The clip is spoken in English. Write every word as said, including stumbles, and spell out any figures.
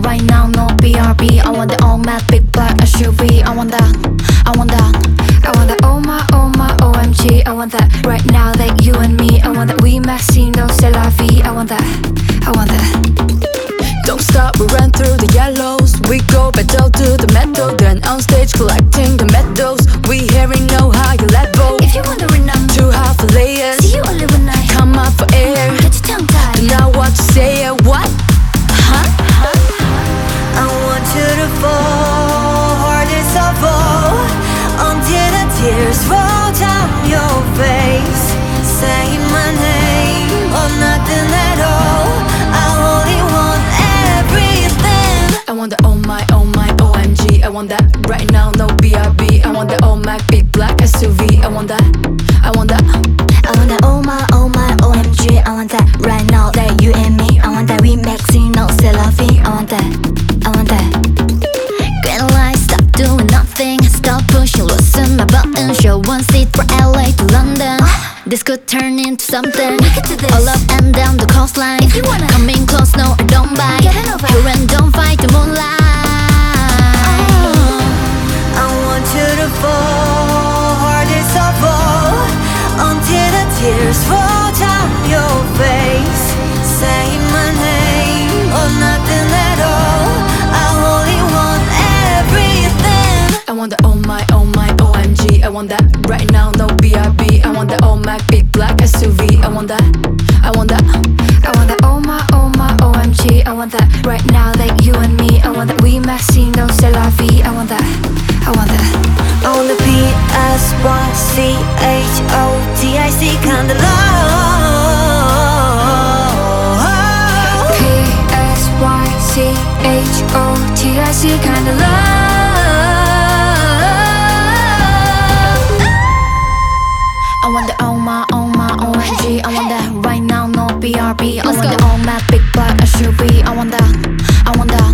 right now, no B R B. I want the all matte big black S U V. I want that, I want that, I want that. Oh my, oh my, O M G. I want that right now, that you and me. I want that we maxi, no c'est la vie. I want that, I want that. Don't stop, we run through the yellows. We go battle to the metal, then on stage collecting the medals. We hearing no higher level. If you wondering, I'm too high for layers. see you only when I Come up for air. get your tongue tied. Don't know what to say. uh, What? Huh? I want you to fall, hardest of all, until the tears roll down your face. Say my name or nothing at all. I only want everything. I want the oh my, oh my, O M G. I want that right now, no B R B. I want the all Mac big black S U V. I want that, I want that. I want that oh my, oh my, O M G. I want that right now, that you and me. I want that we maxi, no c'est la vie. I want that, I want that. Green light, stop doing nothing. Stop pushing, loosen my button. Show one seat for L A to London. This could turn into something. We could do this. All up and down the coastline. If you wanna. Coming close, no, I don't bite. Get it over. Here and don't fight the moonlight. I want you to fall, hardest of all, until the tears roll down your face. Say my name or nothing at all. I only want everything. I want the oh my, oh my, O M G. I want that right now, no B R B. I want the all Mac big black S U V. I want that, I want that. I want that oh my, oh my, O M G. I want that right now, that you and me. I want that we maxi, no c'est la vie. I want that, I want that. On the P S Y C H O T I C kinda love. P S Y C H O T I C kinda love. I want that oh my, oh my, O M G. I want that right now, no B R B. I Let's want go. that all matte big black S U V. I want that, I want that.